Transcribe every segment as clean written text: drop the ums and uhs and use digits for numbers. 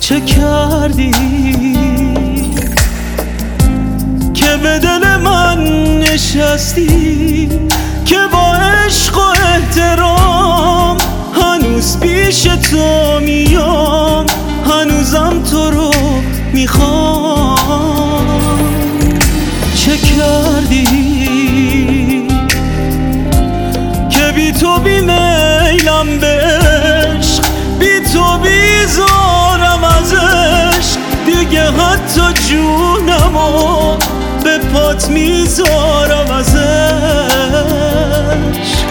چه کردی که به دل من نشستی، که با عشق و احترام هنوز پیش تو میام، هنوزم تو رو میخوام. چه کردی که بی تو بیمیلم به عشق، بی تو بیزارم از عشق، دیگه حتی جونمو به پات میذارم از عشق،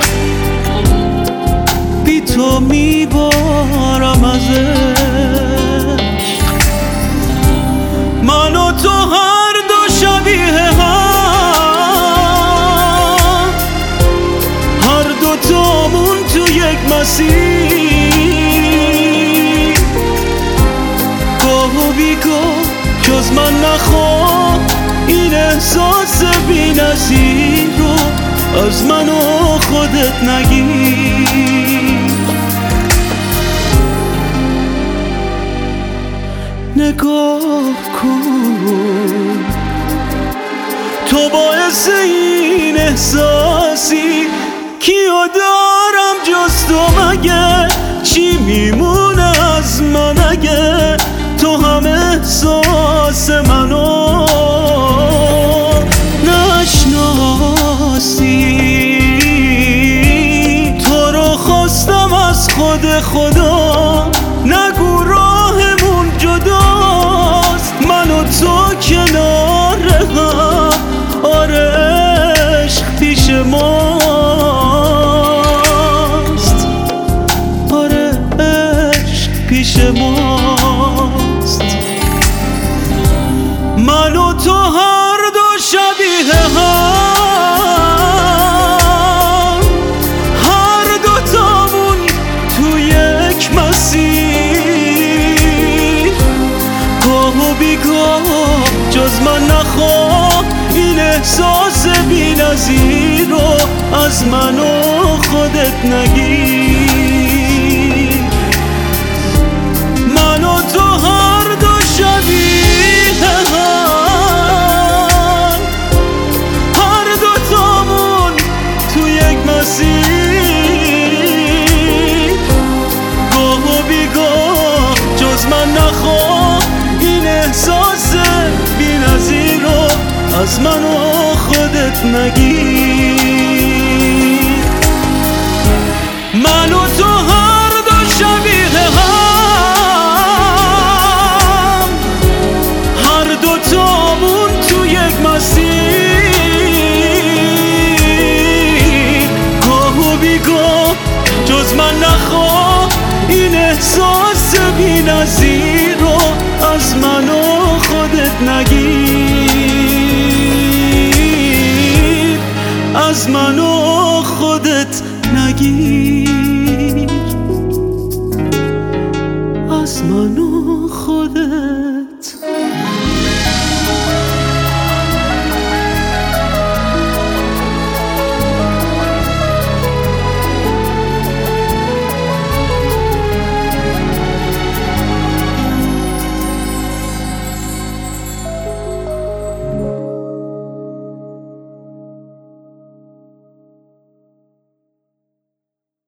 بی تو میبارم از عشق. من و تو هر دو شبیه هم، هر دو تامون تو یک مسیر، گاه و بیگاه جز من نخواه این احساس بی نظیر رو از من و خودت نگیر. نگاه کن تو باعث این احساسی، کیو دارم جز تو مگه؟ چی میمونه از من اگه تو هم احساس منو نشناسی؟ تو رو خواستم از خود خدا، نگو راهمون جداست، من و تو کنار هم، آره عشق پیش ماست، آره عشق پیش ماست. من و تو هر دو شبیه هم، هر دو تامون تو یک مسیر، گاه و بیگاه جز من نخواه این احساس بی نظیر رو از من و خودت نگیر. من و تو هر دو شبیه هم، هر دو تامون تو یک مسیر، گاه و بیگاه جز من نخواه این احساس بی نظیر رو از من و خودت نگیر. من و تو هر دو شبیه هم، هر دو تامون تو یک مسیر، گاه و بیگاه جز من نخواه این احساس بی نظیر رو از من و خودت نگیر، از من و خودت نگیر، از من و خودت